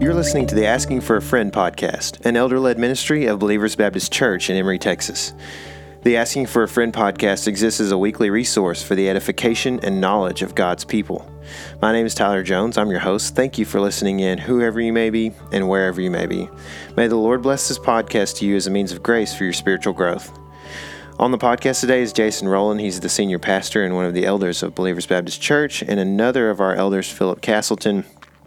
You're listening to the Asking for a Friend podcast, an elder-led ministry of Believers Baptist Church in Emory, Texas. The Asking for a Friend podcast exists as a weekly resource for the edification and knowledge of God's people. My name is Tyler Jones. I'm your host. Thank you for listening in, whoever you may be and wherever you may be. May the Lord bless this podcast to you as a means of grace for your spiritual growth. On the podcast today is Jason Rowland. He's the senior pastor and one of the elders of Believers Baptist Church, and another of our elders, Philip Castleton.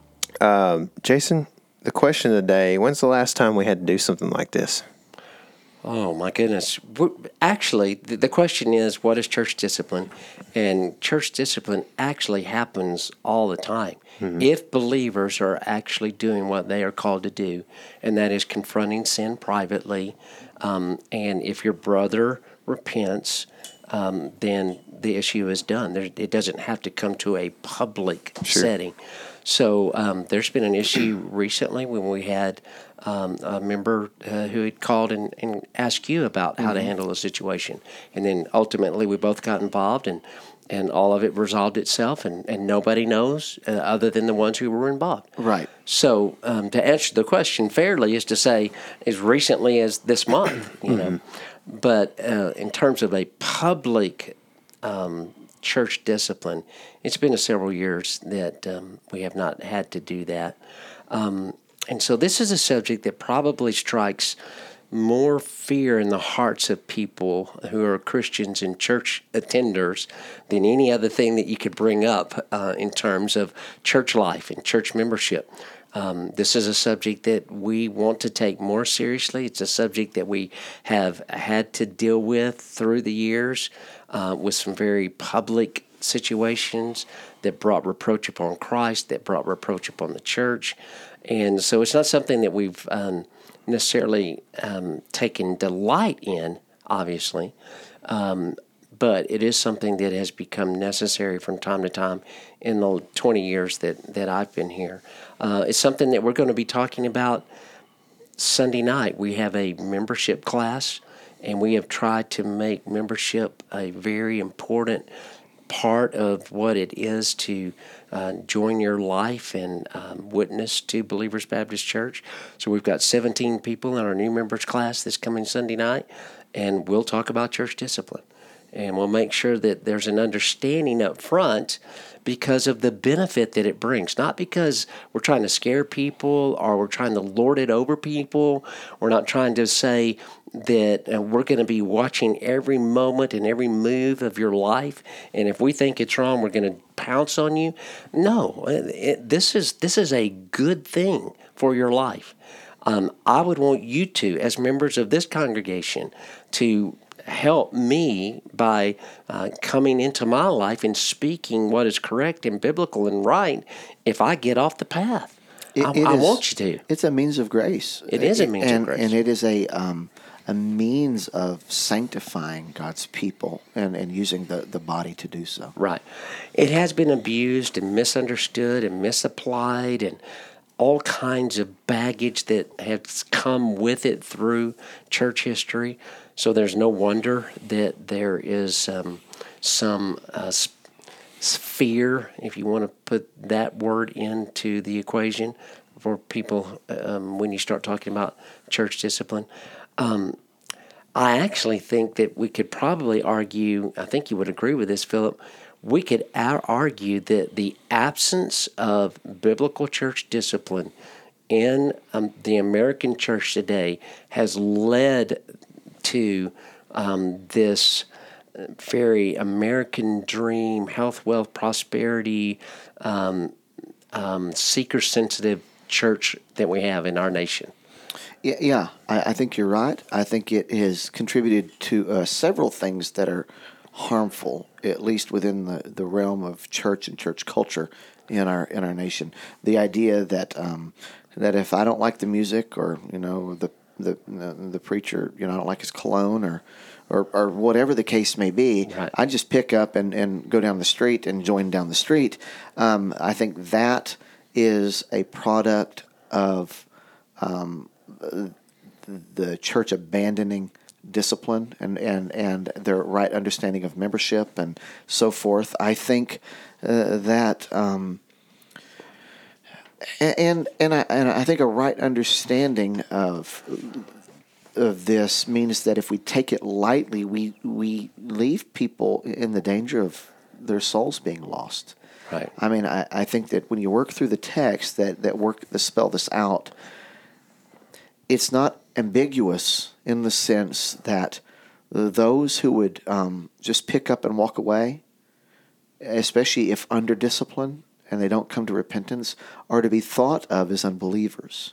Jason, the question of the day, when's the last time we had to do something like this? Oh, my goodness. Actually, the question is, what is church discipline? And church discipline actually happens all the time. Mm-hmm. If believers are actually doing what they are called to do, and that is confronting sin privately, and if your brother repents, then the issue is done. It doesn't have to come to a public setting. So there's been an issue recently when we had a member who had called and asked you about how to handle the situation. And then ultimately we both got involved and all of it resolved itself and nobody knows other than the ones who were involved. Right. So to answer the question fairly is to say as recently as this month, you know. But in terms of a public church discipline, it's been several years that we have not had to do that. And so this is a subject that probably strikes more fear in the hearts of people who are Christians and church attenders than any other thing that you could bring up in terms of church life and church membership. This is a subject that we want to take more seriously. It's a subject that we have had to deal with through the years with some very public situations that brought reproach upon Christ, that brought reproach upon the church. And so it's not something that we've necessarily taken delight in, obviously, but it is something that has become necessary from time to time in the 20 years that I've been here. It's something that we're going to be talking about Sunday night. We have a membership class, and we have tried to make membership a very important part of what it is to join your life and witness to Believers Baptist Church. So we've got 17 people in our new members class this coming Sunday night, and we'll talk about church discipline. And we'll make sure that there's an understanding up front because of the benefit that it brings. Not because we're trying to scare people or we're trying to lord it over people. We're not trying to say that we're going to be watching every moment and every move of your life. And if we think it's wrong, we're going to pounce on you. No, this is a good thing for your life. I would want you to, as members of this congregation, to help me by coming into my life and speaking what is correct and biblical and right if I get off the path. I want you to. It's a means of grace. It is a means of grace. And it is a means of sanctifying God's people and using the body to do so. Right. It has been abused and misunderstood and misapplied and all kinds of baggage that has come with it through church history. So there's no wonder that there is some fear, if you want to put that word into the equation, for people when you start talking about church discipline. I actually think that we could probably argue, I think you would agree with this, Philip, we could argue that the absence of biblical church discipline in the American church today has led to this very American dream, health, wealth, prosperity, seeker-sensitive church that we have in our nation. Yeah, I think you're right. I think it has contributed to several things that are harmful, at least within the realm of church and church culture in our nation. The idea that that if I don't like the music or the preacher, I don't like his cologne or whatever the case may be, right, I just pick up and go down the street and join down the street. I think that is a product of the church abandoning discipline and their right understanding of membership and so forth. I think that And I think a right understanding of this means that if we take it lightly, we leave people in the danger of their souls being lost. Right. I mean, I think that when you work through the text that spell this out, it's not ambiguous in the sense that those who would just pick up and walk away, especially if under discipline and they don't come to repentance, are to be thought of as unbelievers.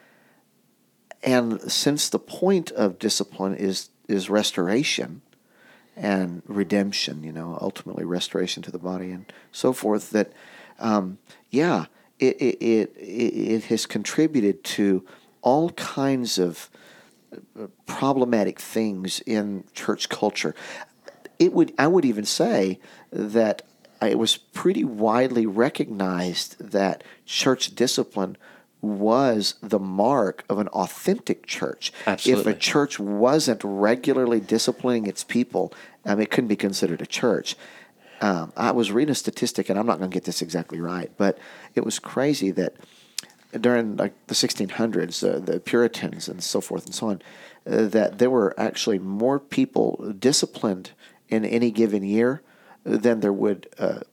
And since the point of discipline is restoration and redemption, ultimately restoration to the body and so forth, that it has contributed to all kinds of problematic things in church culture. I would even say that it was pretty widely recognized that church discipline was the mark of an authentic church. Absolutely. If a church wasn't regularly disciplining its people, it couldn't be considered a church. I was reading a statistic, and I'm not going to get this exactly right, but it was crazy that during the 1600s, the Puritans and so forth and so on, that there were actually more people disciplined in any given year than there would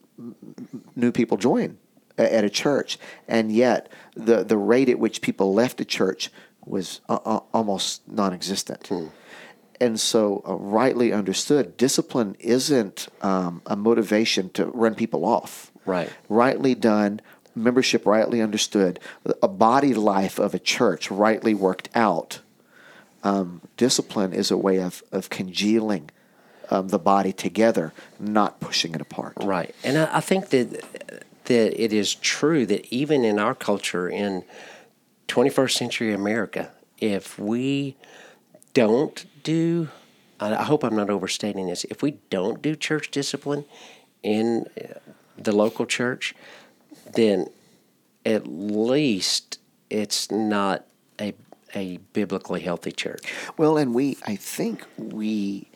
new people join at a church, and yet the rate at which people left a church was almost non-existent. And so, rightly understood, discipline isn't a motivation to run people off. Right. Rightly done, membership rightly understood, a body life of a church rightly worked out. Discipline is a way of congealing the body together, not pushing it apart. Right. And I think that it is true that even in our culture, in 21st century America, if we don't do, I hope I'm not overstating this, if we don't do church discipline in the local church, then at least it's not a biblically healthy church. Well, and I think we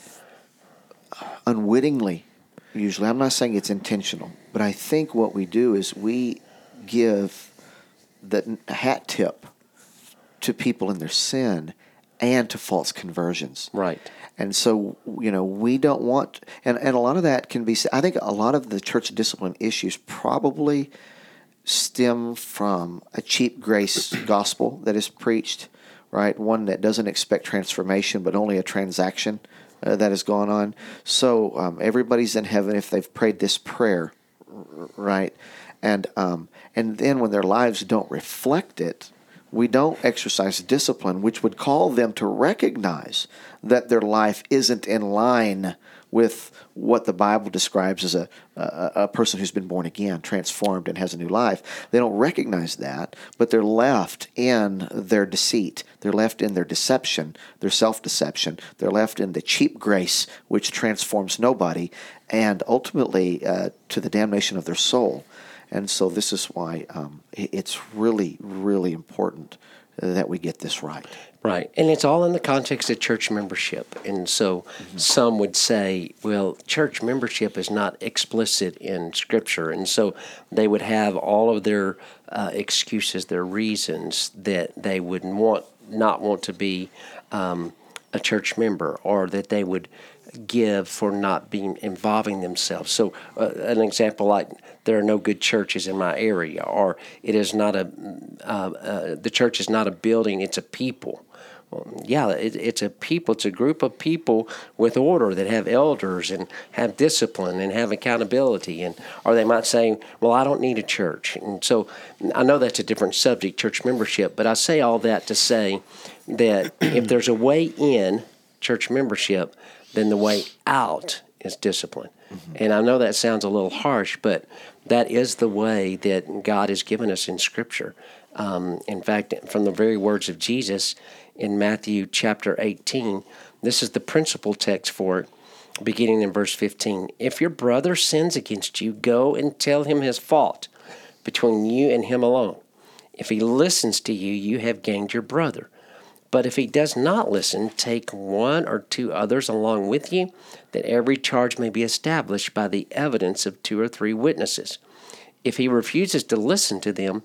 unwittingly, usually, I'm not saying it's intentional, but I think what we do is we give the hat tip to people in their sin and to false conversions. Right. And so, we don't want, and a lot of that can be, I think a lot of the church discipline issues probably stem from a cheap grace gospel that is preached, right? One that doesn't expect transformation, but only a transaction that has gone on. So everybody's in heaven if they've prayed this prayer, right? And then when their lives don't reflect it, we don't exercise discipline, which would call them to recognize that their life isn't in line with what the Bible describes as a person who's been born again, transformed, and has a new life. They don't recognize that, but they're left in their deceit. They're left in their deception, their self-deception. They're left in the cheap grace, which transforms nobody, and ultimately to the damnation of their soul. And so this is why it's really, really important that we get this right. Right. And it's all in the context of church membership. And so some would say, well, church membership is not explicit in Scripture. And so they would have all of their excuses, their reasons that they would not want to be a church member, or that they would give for not involving themselves. So an example like, there are no good churches in my area, or it is not the church is not a building, it's a people. Yeah, it's a people. It's a group of people with order that have elders and have discipline and have accountability. Or they might say, well, I don't need a church. And so I know that's a different subject, church membership, but I say all that to say that if there's a way in church membership, then the way out is discipline. Mm-hmm. And I know that sounds a little harsh, but that is the way that God has given us in Scripture. In fact, from the very words of Jesus in Matthew chapter 18, this is the principal text for it, beginning in verse 15. If your brother sins against you, go and tell him his fault between you and him alone. If he listens to you, you have gained your brother. But if he does not listen, take one or two others along with you, that every charge may be established by the evidence of 2 or 3 witnesses. If he refuses to listen to them,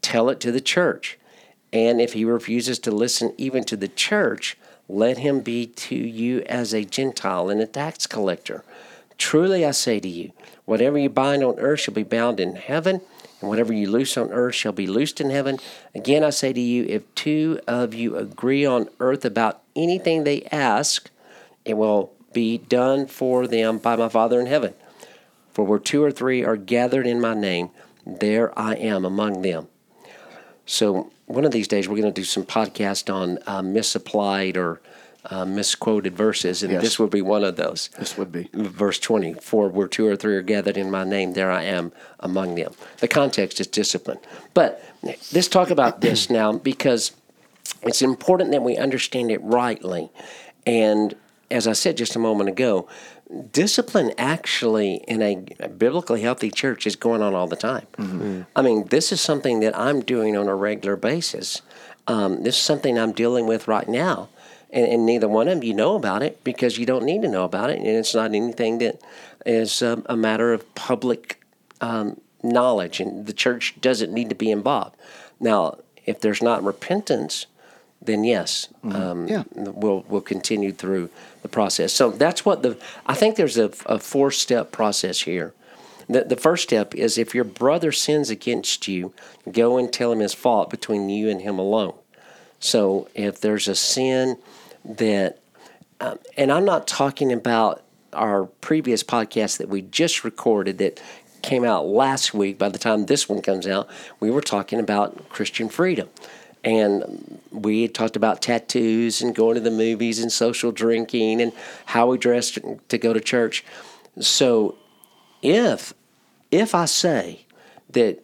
tell it to the church. And if he refuses to listen even to the church, let him be to you as a Gentile and a tax collector. Truly I say to you, whatever you bind on earth shall be bound in heaven, and whatever you loose on earth shall be loosed in heaven. Again I say to you, if two of you agree on earth about anything they ask, it will be done for them by my Father in heaven. For where two or three are gathered in my name, there I am among them. So one of these days we're going to do some podcast on misapplied or misquoted verses, and this would be one of those. This would be. Verse 20, for where two or three are gathered in my name, there I am among them. The context is discipline. But let's talk about this now, because it's important that we understand it rightly. And as I said just a moment ago, discipline actually in a biblically healthy church is going on all the time. Mm-hmm. I mean, this is something that I'm doing on a regular basis. This is something I'm dealing with right now. And neither one of you know about it because you don't need to know about it. And it's not anything that is a matter of public knowledge. And the church doesn't need to be involved. Now, if there's not repentance, then yes, we'll continue through the process. So that's what I think there's a 4-step process here. The first step is if your brother sins against you, go and tell him his fault between you and him alone. So if there's a sin that, and I'm not talking about our previous podcast that we just recorded that came out last week. By the time this one comes out, we were talking about Christian freedom. And we had talked about tattoos and going to the movies and social drinking and how we dressed to go to church. So if I say that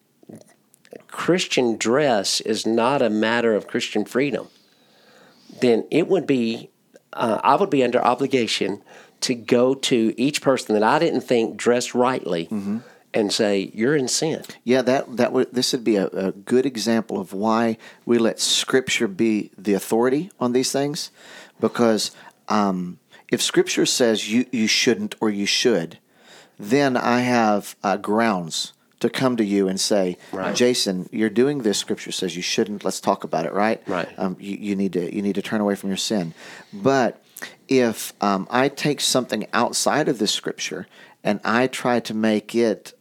Christian dress is not a matter of Christian freedom, then it would be, I would be under obligation to go to each person that I didn't think dressed rightly and say, you're in sin. Yeah, this would be a good example of why we let Scripture be the authority on these things. Because if Scripture says you shouldn't or you should, then I have grounds to come to you and say, right, Jason, you're doing this. Scripture says you shouldn't. Let's talk about it, right? Right. You need to turn away from your sin. But if I take something outside of this Scripture and I try to make it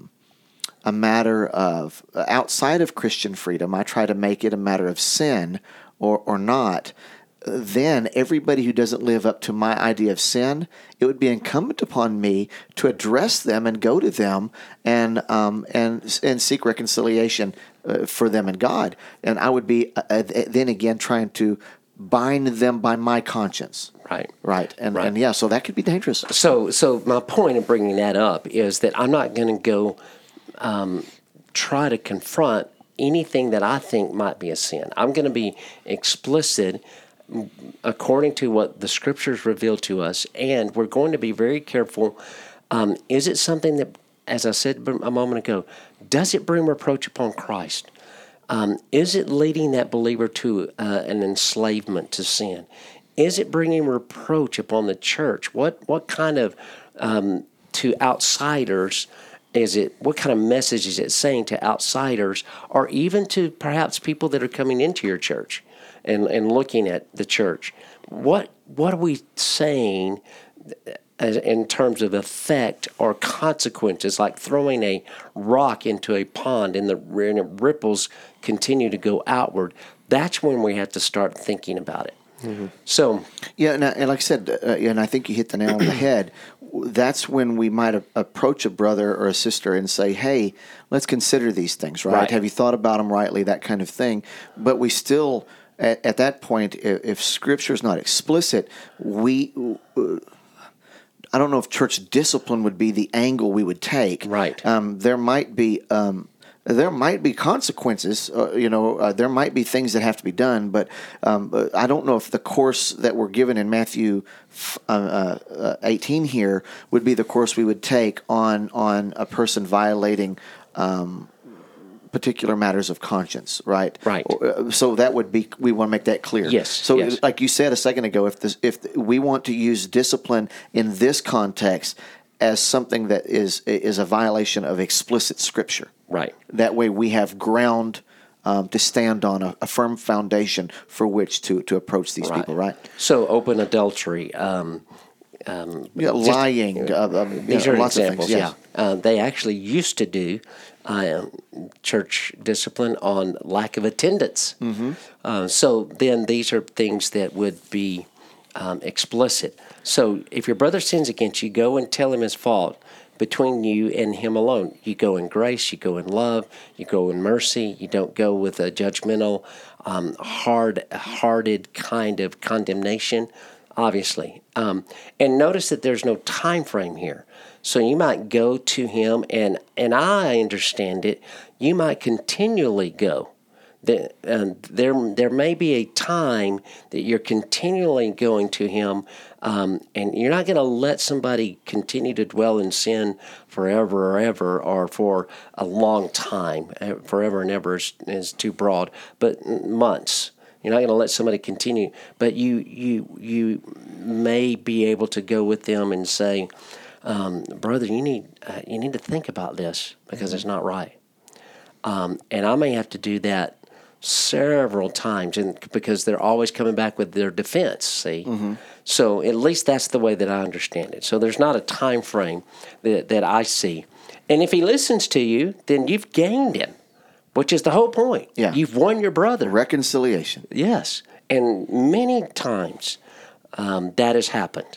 a matter of outside of Christian freedom, I try to make it a matter of sin or not, then everybody who doesn't live up to my idea of sin, it would be incumbent upon me to address them and go to them and seek reconciliation for them and God. And I would be then again trying to bind them by my conscience. Right. And yeah, so that could be dangerous. So my point in bringing that up is that I'm not going to go try to confront anything that I think might be a sin. I'm going to be explicit according to what the Scriptures reveal to us, and we're going to be very careful. Is it something that, as I said a moment ago, does it bring reproach upon Christ? Is it leading that believer to an enslavement to sin? Is it bringing reproach upon the church? What kind of, to outsiders, is it? What kind of message is it saying to outsiders, or even to perhaps people that are coming into your church and looking at the church? What are we saying in terms of effect or consequences, like throwing a rock into a pond and the ripples continue to go outward? That's when we have to start thinking about it. Mm-hmm. So, yeah, and like I said, and I think you hit the nail on the head. That's when we might approach a brother or a sister and say, "Hey, let's consider these things, right? Have you thought about them rightly?" That kind of thing. But we still, at that point, if Scripture is not explicit, I don't know if church discipline would be the angle we would take. Right. There might be consequences. There might be things that have to be done, but I don't know if the course that we're given in Matthew 18 here would be the course we would take on a person violating particular matters of conscience, right? Right. So that would be, we want to make that clear. Yes. So like you said a second ago, if we want to use discipline in this context as something that is a violation of explicit Scripture. Right. That way we have ground to stand on, a firm foundation for which to approach these people, right? So open adultery, Lying. these are lots examples. of things, yes. They actually used to do church discipline on lack of attendance. So then these are things that would be explicit. So if your brother sins against you, go and tell him his fault between you and him alone. You go in grace, you go in love, you go in mercy. You don't go with a judgmental, hard-hearted kind of condemnation, obviously. And notice that there's no time frame here. So you might go to him, and I understand it, you might continually go. There may be a time that you're continually going to him, and you're not going to let somebody continue to dwell in sin forever or ever, or for a long time. Forever and ever is too broad, but months. You're not going to let somebody continue, but you may be able to go with them and say, brother, you need to think about this because it's not right. And I may have to do that several times, and because they're always coming back with their defense, see? So at least that's the way that I understand it. So there's not a time frame that I see. And if he listens to you, then you've gained him, which is the whole point. Yeah. You've won your brother. Reconciliation. Yes. And many times that has happened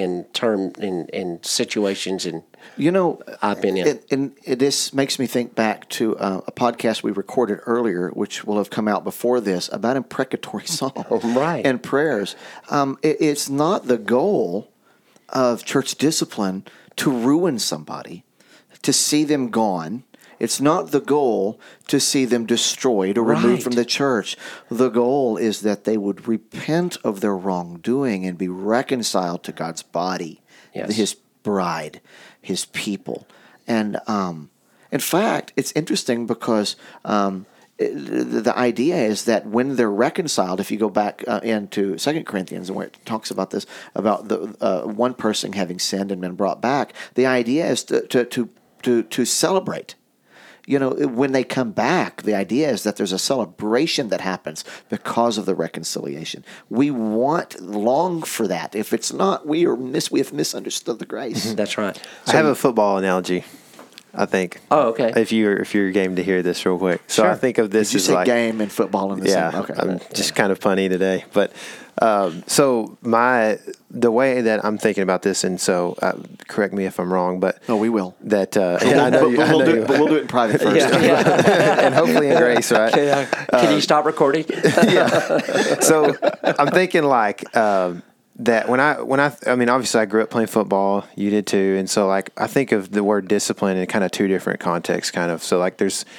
in situations, and I've been in. This makes me think back to a podcast we recorded earlier, which will have come out before this, about imprecatory psalms Right. and prayers. It's not the goal of church discipline to ruin somebody, to see them gone. It's not the goal to see them destroyed or removed from the church. The goal is that they would repent of their wrongdoing and be reconciled to God's body, His bride, His people. And in fact, it's interesting because the idea is that when they're reconciled, if you go back into 2 Corinthians, where it talks about this, about the one person having sinned and been brought back, the idea is to celebrate. When they come back, the idea is that there's a celebration that happens because of the reconciliation. We long for that. If it's not, we have misunderstood the grace. That's right. I have a football analogy, I think. Oh, okay. If you're game to hear this real quick. So Sure. I think of this Did you as say like game and football in the same? Okay. I'm just kind of punny today. But so the way that I'm thinking about this, and so correct me if I'm wrong, but No, we will. that I know you. But we'll do it in private first. And hopefully in grace, right? Can you stop recording? So I'm thinking like that when I mean, obviously I grew up playing football, you did too, and so like I think of the word discipline in kind of two different contexts, kind of. So like there's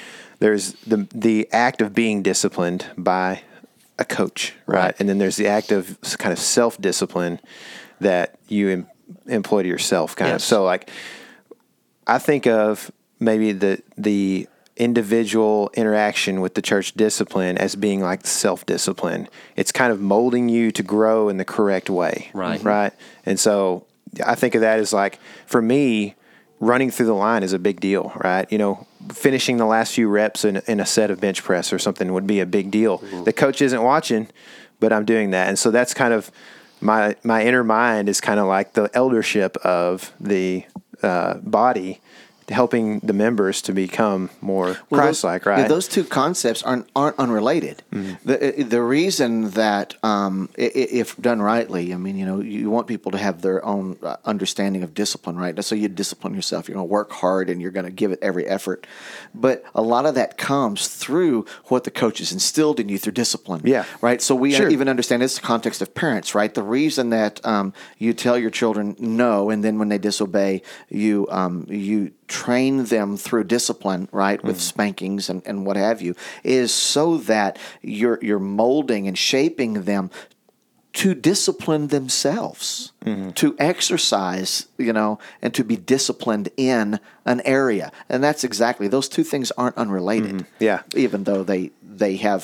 the act of being disciplined by a coach, right? And then there's the act of kind of self-discipline that you employ to yourself, kind of. So like I think of maybe the individual interaction with the church discipline as being like self-discipline. It's kind of molding you to grow in the correct way. Right. And so I think of that as like, for me, running through the line is a big deal, right? Finishing the last few reps in a set of bench press or something would be a big deal. Mm-hmm. The coach isn't watching, but I'm doing that. And so that's kind of my inner mind is kind of like the eldership of the body, helping the members to become more Christ-like, right? Yeah, those two concepts aren't unrelated. Mm-hmm. The reason that, if done rightly, I mean, you want people to have their own understanding of discipline, right? So you discipline yourself. You're going to work hard and you're going to give it every effort. But a lot of that comes through what the coach has instilled in you through discipline. Yeah. Right? So we even understand this in the context of parents, right? The reason that you tell your children no, and then when they disobey, you train them through discipline, right, with spankings and what have you, is so that you're molding and shaping them to discipline themselves, to exercise, and to be disciplined in an area. And that's exactly, those two things aren't unrelated. Yeah. Even though they have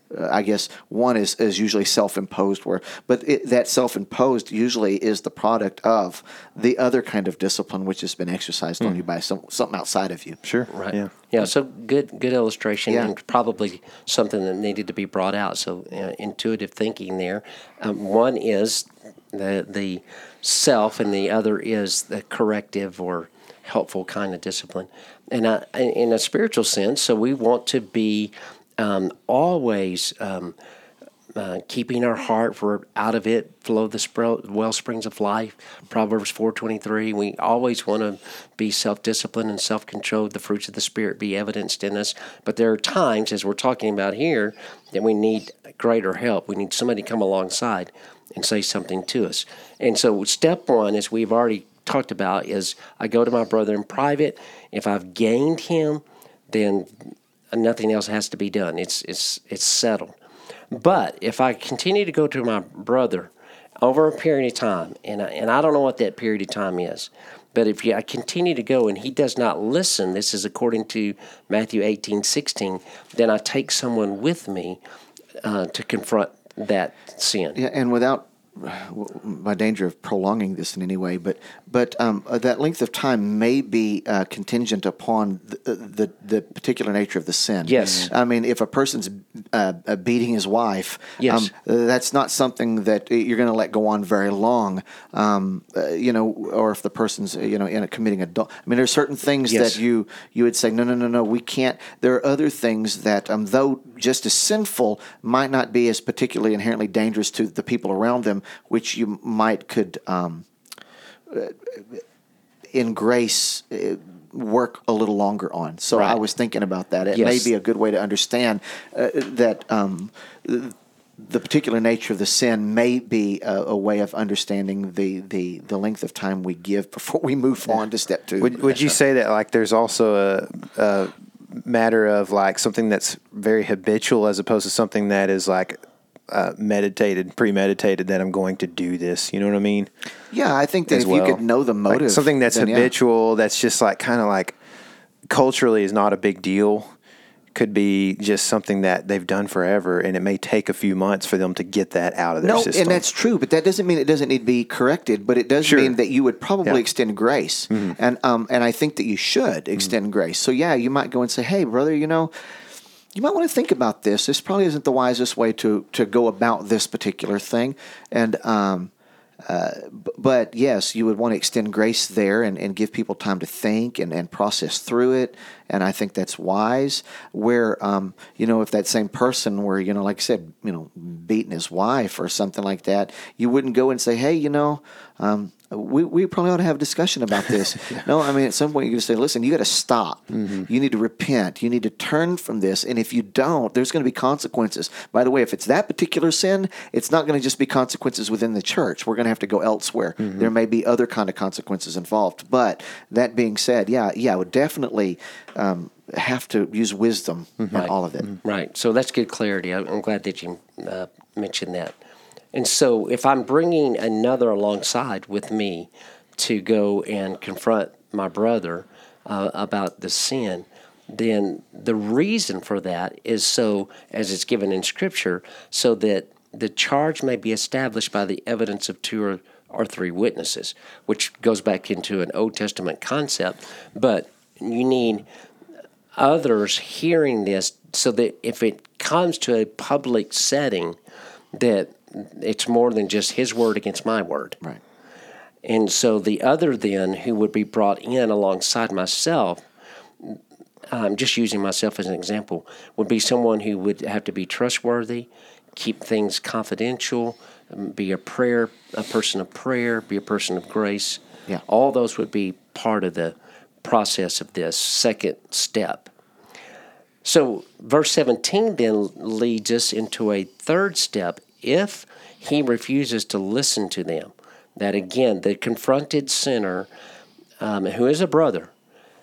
I guess one is usually self-imposed, but that self-imposed usually is the product of the other kind of discipline which has been exercised on you by something outside of you. Sure. Right. Yeah. Yeah. So good illustration, Yeah. and probably something that needed to be brought out. So intuitive thinking there. One is the self, and the other is the corrective or helpful kind of discipline. And in a spiritual sense, so we want to be always keeping our heart, for out of it flow the well springs of life. Proverbs 4:23. We always want to be self-disciplined and self-controlled. The fruits of the Spirit be evidenced in us. But there are times, as we're talking about here, that we need greater help. We need somebody to come alongside and say something to us. And so step one, as we've already talked about, is I go to my brother in private. If I've gained him, then nothing else has to be done. It's settled. But if I continue to go to my brother over a period of time, and I don't know what that period of time is, but if I continue to go and he does not listen, this is according to Matthew 18:16, then I take someone with me to confront that sin. Yeah, and without by danger of prolonging this in any way, but that length of time may be contingent upon the particular nature of the sin. Yes. I mean, if a person's beating his wife, Yes. that's not something that you're going to let go on very long. Or if the person's in committing adult. I mean, there's certain things Yes. that you would say no, we can't. There are other things that though just as sinful, might not be as particularly inherently dangerous to the people around them, which you could in grace work a little longer on. So Right. I was thinking about that. It Yes. may be a good way to understand that the particular nature of the sin may be a way of understanding the length of time we give before we move on to step two. Would you say that like there's also a matter of like something that's very habitual as opposed to something that is like premeditated that I'm going to do this? You know what I mean? Yeah, I think that As if well. you could know the motive. Like something that's then, yeah. habitual, that's just like kind of like culturally is not a big deal. Could be just something that they've done forever, and it may take a few months for them to get that out of their system. And that's true, but that doesn't mean it doesn't need to be corrected. But it does Sure. mean that you would probably Yeah. extend grace, and I think that you should extend grace. So yeah, you might go and say, "Hey, brother, you might want to think about this. This probably isn't the wisest way to go about this particular thing." And but yes, you would want to extend grace there and give people time to think and process through it. And I think that's wise. Where, if that same person were, like I said, beating his wife or something like that, you wouldn't go and say, "Hey, we probably ought to have a discussion about this." No, I mean, at some point you're going to say, "Listen, you got to stop. You need to repent. You need to turn from this. And if you don't, there's going to be consequences." By the way, if it's that particular sin, it's not going to just be consequences within the church. We're going to have to go elsewhere. There may be other kind of consequences involved. But that being said, I would definitely have to use wisdom in all of it. Right. So that's good clarity. I'm glad that you mentioned that. And so if I'm bringing another alongside with me to go and confront my brother about the sin, then the reason for that is so, as it's given in Scripture, so that the charge may be established by the evidence of two or three witnesses, which goes back into an Old Testament concept. But you need others hearing this so that if it comes to a public setting, that it's more than just his word against my word. Right. And so the other then who would be brought in alongside myself, I'm just using myself as an example, would be someone who would have to be trustworthy, keep things confidential, be a person of prayer, be a person of grace. Yeah. All those would be part of the process of this second step. So verse 17 then leads us into a third step. If he refuses to listen to them, that again, the confronted sinner, who is a brother,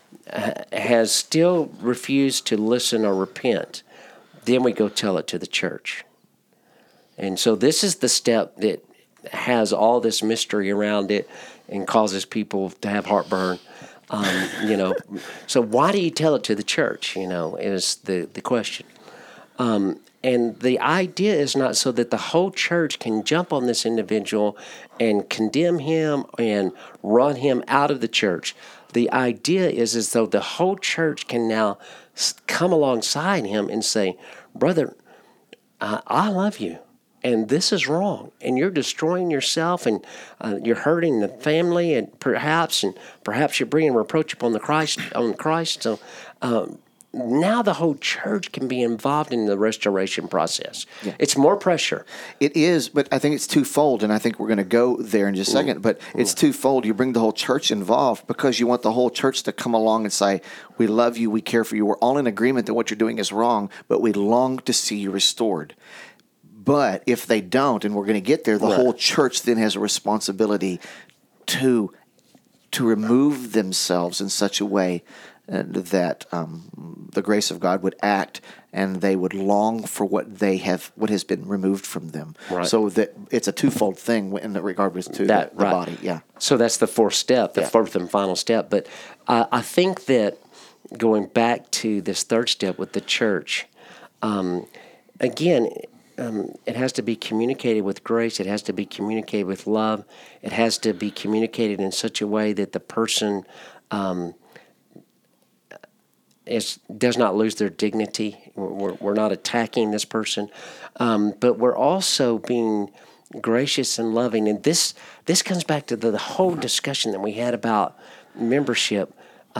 has still refused to listen or repent, then we go tell it to the church. And so this is the step that has all this mystery around it and causes people to have heartburn. So why do you tell it to the church, is the question. And the idea is not so that the whole church can jump on this individual and condemn him and run him out of the church. The idea is as though the whole church can now come alongside him and say, brother, I love you, and this is wrong, and you're destroying yourself, and you're hurting the family, and perhaps you're bringing reproach upon Christ. So now the whole church can be involved in the restoration process. Yeah. It's more pressure. It is, but I think it's twofold, and I think we're going to go there in just a second, but it's twofold. You bring the whole church involved because you want the whole church to come along and say, we love you, we care for you, we're all in agreement that what you're doing is wrong, but we long to see you restored. But if they don't, and we're going to get there, the whole church then has a responsibility to remove themselves in such a way that the grace of God would act, and they would long for what has been removed from them. Right. So that it's a twofold thing in regards to the body. Yeah. So that's the fourth step, the fourth and final step. But I think that going back to this third step with the church, again. It has to be communicated with grace. It has to be communicated with love. It has to be communicated in such a way that the person does not lose their dignity. We're not attacking this person, but we're also being gracious and loving. And this comes back to the whole discussion that we had about membership.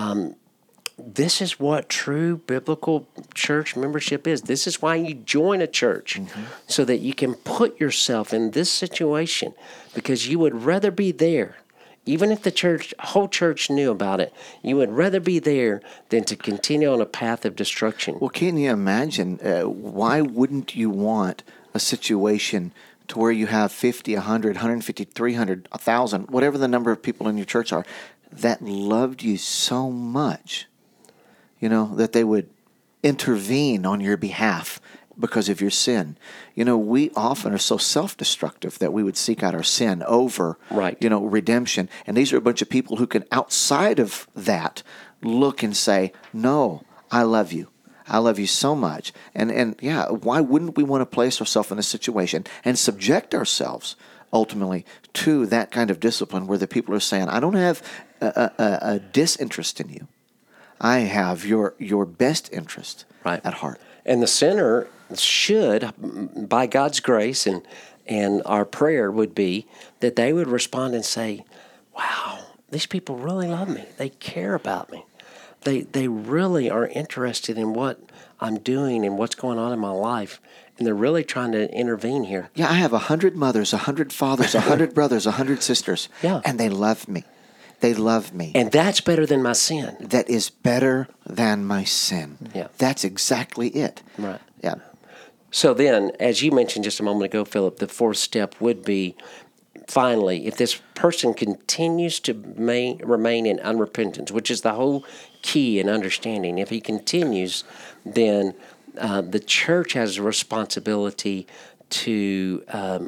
This is what true biblical church membership is. This is why you join a church, so that you can put yourself in this situation, because you would rather be there. Even if the whole church knew about it, you would rather be there than to continue on a path of destruction. Well, can you imagine, why wouldn't you want a situation to where you have 50, 100, 150, 300, 1,000, whatever the number of people in your church are, that loved you so much, that they would intervene on your behalf because of your sin. We often are so self-destructive that we would seek out our sin over, redemption. And these are a bunch of people who can, outside of that, look and say, no, I love you. I love you so much. And why wouldn't we want to place ourselves in a situation and subject ourselves ultimately to that kind of discipline where the people are saying, I don't have a disinterest in you. I have your best interest at heart. And the sinner should, by God's grace and our prayer would be that they would respond and say, wow, these people really love me. They care about me. They really are interested in what I'm doing and what's going on in my life. And they're really trying to intervene here. Yeah, I have 100 mothers, 100 fathers, 100 brothers, 100 sisters. Yeah. And they love me. They love me. And that's better than my sin. That is better than my sin. Yeah. That's exactly it. Right. Yeah. So then, as you mentioned just a moment ago, Philip, the fourth step would be, finally, if this person continues to remain in unrepentance, which is the whole key in understanding, if he continues, then the church has a responsibility to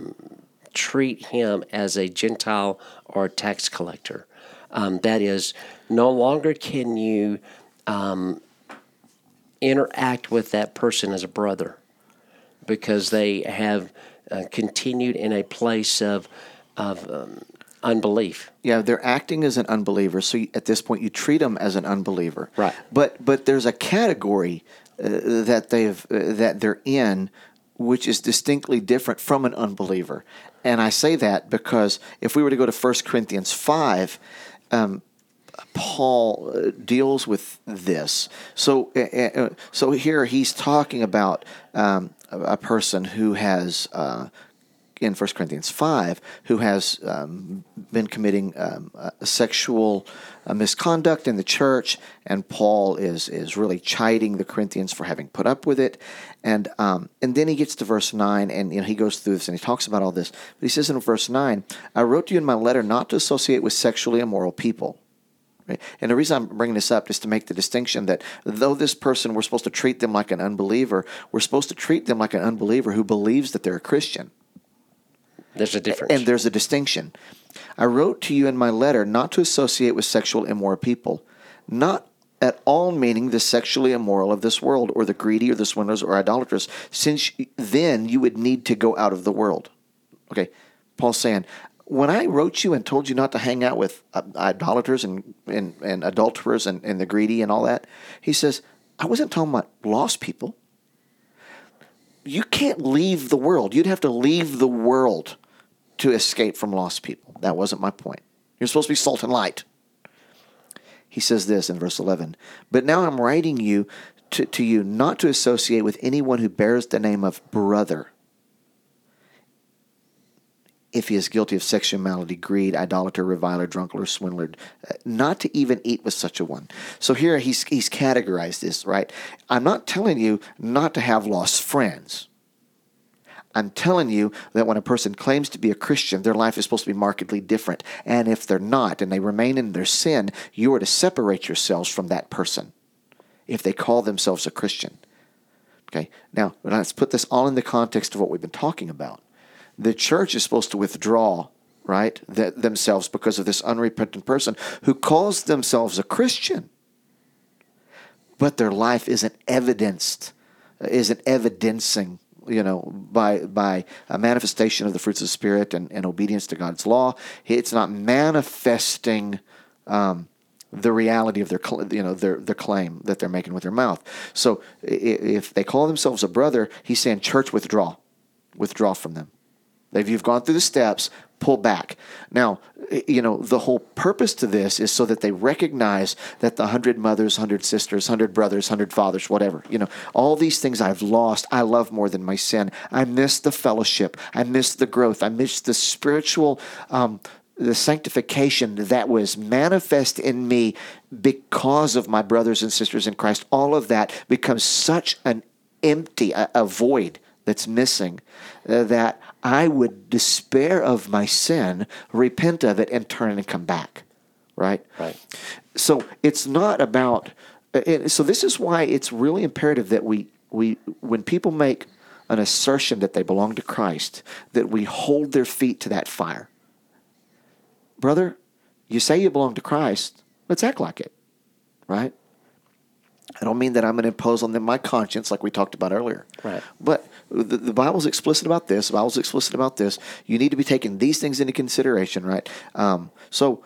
treat him as a Gentile or a tax collector. That is, no longer can you interact with that person as a brother because they have continued in a place of unbelief. Yeah, they're acting as an unbeliever. So at this point, you treat them as an unbeliever. Right. But there's a category that they're in, which is distinctly different from an unbeliever. And I say that because if we were to go to 1 Corinthians 5, Paul deals with this. So here he's talking about a person who has, in 1 Corinthians 5, who has been committing sexual misconduct in the church, and Paul is really chiding the Corinthians for having put up with it. And then he gets to verse 9, and he goes through this, and he talks about all this. But he says in verse 9, I wrote to you in my letter not to associate with sexually immoral people. Right? And the reason I'm bringing this up is to make the distinction that though this person, we're supposed to treat them like an unbeliever, we're supposed to treat them like an unbeliever who believes that they're a Christian. There's a difference. And there's a distinction. I wrote to you in my letter not to associate with sexual immoral people, not at all meaning the sexually immoral of this world, or the greedy, or the swindlers, or idolaters, since then you would need to go out of the world. Okay, Paul's saying, when I wrote you and told you not to hang out with idolaters and adulterers and the greedy and all that, he says, I wasn't talking about lost people. You can't leave the world. You'd have to leave the world to escape from lost people. That wasn't my point. You're supposed to be salt and light. He says this in verse 11, but now I'm writing you to you not to associate with anyone who bears the name of brother, if he is guilty of sexual immorality, greed, idolater, reviler, drunkard, or swindler, not to even eat with such a one. So here he's categorized this, right? I'm not telling you not to have lost friends. I'm telling you that when a person claims to be a Christian, their life is supposed to be markedly different. And if they're not, and they remain in their sin, you are to separate yourselves from that person if they call themselves a Christian. Okay, now let's put this all in the context of what we've been talking about. The church is supposed to withdraw, right, themselves because of this unrepentant person who calls themselves a Christian, but their life isn't evidencing, by a manifestation of the fruits of the Spirit and obedience to God's law. It's not manifesting the reality of their claim that they're making with their mouth. So if they call themselves a brother, he's saying, church, withdraw from them. If you've gone through the steps, pull back. Now, the whole purpose to this is so that they recognize that the 100 mothers, 100 sisters, 100 brothers, 100 fathers, whatever, all these things I've lost, I love more than my sin. I miss the fellowship. I miss the growth. I miss the spiritual, the sanctification that was manifest in me because of my brothers and sisters in Christ. All of that becomes such an empty, a void that's missing, that I would despair of my sin, repent of it, and turn and come back, right? Right. So it's not about. So this is why it's really imperative that we when people make an assertion that they belong to Christ, that we hold their feet to that fire. Brother, you say you belong to Christ. Let's act like it, right? I don't mean that I'm going to impose on them my conscience like we talked about earlier. Right. But the Bible's explicit about this. The Bible's explicit about this. You need to be taking these things into consideration, right? So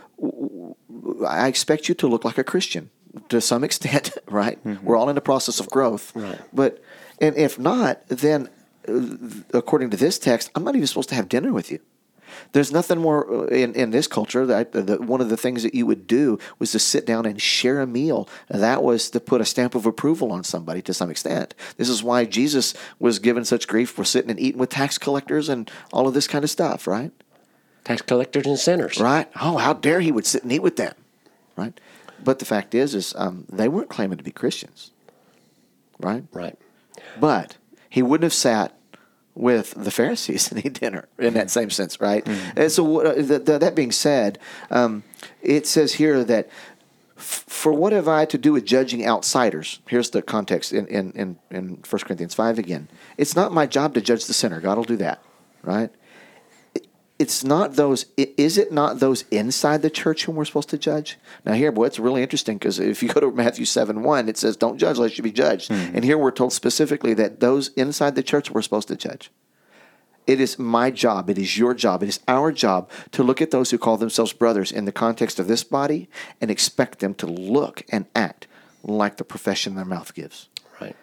I expect you to look like a Christian to some extent, right? Mm-hmm. We're all in the process of growth. Right. And if not, then according to this text, I'm not even supposed to have dinner with you. There's nothing more in this culture that one of the things that you would do was to sit down and share a meal. That was to put a stamp of approval on somebody to some extent. This is why Jesus was given such grief for sitting and eating with tax collectors and all of this kind of stuff, right? Tax collectors and sinners. Right. Oh, how dare he would sit and eat with them, right? But the fact is they weren't claiming to be Christians, right? Right. But he wouldn't have sat with the Pharisees and eat dinner in that same sense, right? Mm-hmm. And so that being said, it says here that for what have I to do with judging outsiders? Here's the context in 1 Corinthians 5 again. It's not my job to judge the sinner. God will do that, right? It's not those. Is it not those inside the church whom we're supposed to judge? Now here, boy, it's really interesting because if you go to Matthew 7:1, it says, "Don't judge, lest you be judged." Mm-hmm. And here we're told specifically that those inside the church we're supposed to judge. It is my job. It is your job. It is our job to look at those who call themselves brothers in the context of this body and expect them to look and act like the profession their mouth gives. Right.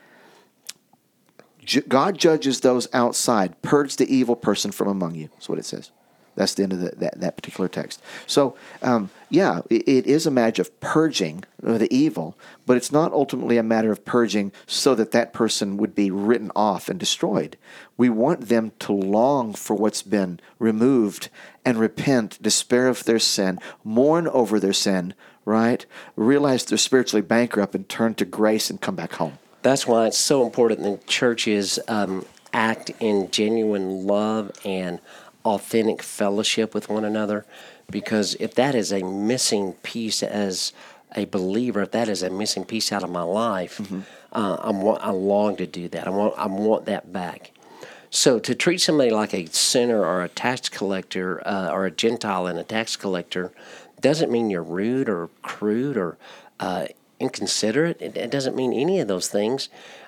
God judges those outside. Purge the evil person from among you. That's what it says. That's the end of that particular text. So, it is a matter of purging the evil, but it's not ultimately a matter of purging so that person would be written off and destroyed. We want them to long for what's been removed and repent, despair of their sin, mourn over their sin, right? Realize they're spiritually bankrupt and turn to grace and come back home. That's why it's so important that churches act in genuine love and authentic fellowship with one another, because if that is a missing piece as a believer, if that is a missing piece out of my life, mm-hmm. I long to do that. I want that back. So to treat somebody like a sinner or a tax collector or a Gentile and a tax collector doesn't mean you're rude or crude or inconsiderate. It doesn't mean any of those things.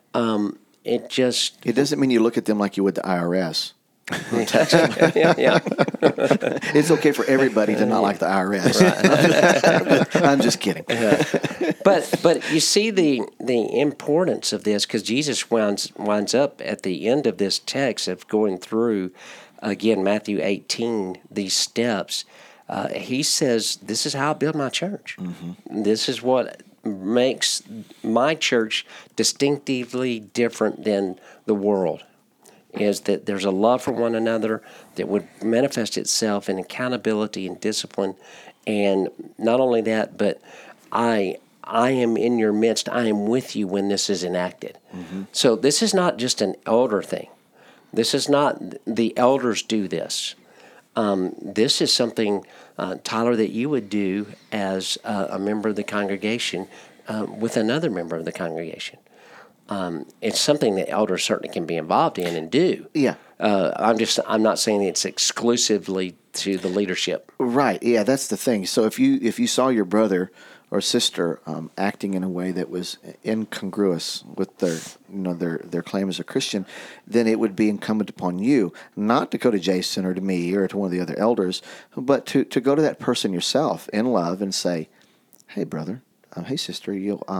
It doesn't mean you look at them like you would the IRS. yeah. It's okay for everybody to not like the IRS. Right. I'm just kidding. But you see the importance of this, because Jesus winds up at the end of this text of going through, again, Matthew 18, these steps. He says, this is how I build my church. Mm-hmm. This is what makes my church distinctively different than the world, is that there's a love for one another that would manifest itself in accountability and discipline. And not only that, but I am in your midst. I am with you when this is enacted. Mm-hmm. So this is not just an elder thing. This is not the elders do this. This is something, Tyler, that you would do as a member of the congregation with another member of the congregation. It's something that elders certainly can be involved in and do. Yeah. I'm not saying it's exclusively to the leadership. Right. Yeah, that's the thing. So if you saw your brother or sister acting in a way that was incongruous with their claim as a Christian, then it would be incumbent upon you not to go to Jason or to me or to one of the other elders, but to go to that person yourself in love and say, "Hey, brother, hey, sister,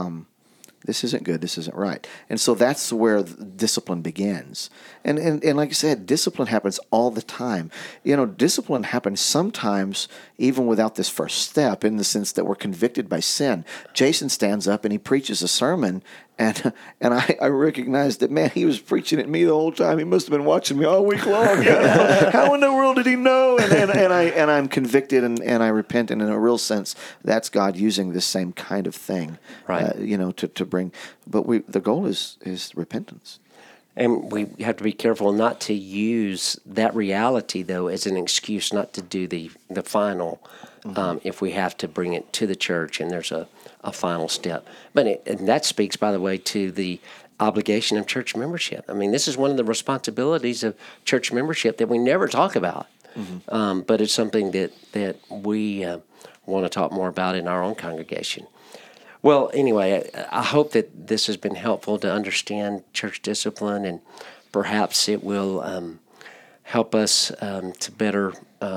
this isn't good. This isn't right." And so that's where discipline begins. And like I said, discipline happens all the time. Discipline happens sometimes even without this first step, in the sense that we're convicted by sin. Jason stands up and he preaches a sermon, and I recognize that, man, he was preaching at me the whole time. He must have been watching me all week long. How in the world did he know? And I'm convicted and I repent. And in a real sense, that's God using this same kind of thing, right? To bring. But the goal is repentance. And we have to be careful not to use that reality, though, as an excuse not to do the final, if we have to bring it to the church and there's a final step. And that speaks, by the way, to the obligation of church membership. I mean, this is one of the responsibilities of church membership that we never talk about, but it's something that we want to talk more about in our own congregation. Well, anyway, I hope that this has been helpful to understand church discipline, and perhaps it will help us to better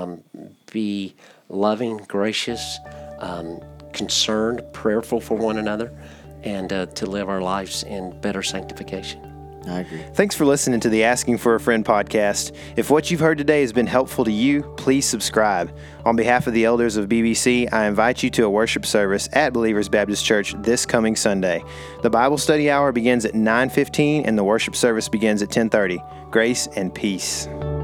be loving, gracious, concerned, prayerful for one another, and to live our lives in better sanctification. I agree. Thanks for listening to the Asking for a Friend podcast. If what you've heard today has been helpful to you, please subscribe. On behalf of the elders of BBC, I invite you to a worship service at Believers Baptist Church this coming Sunday. The Bible study hour begins at 9:15 and the worship service begins at 10:30. Grace and peace.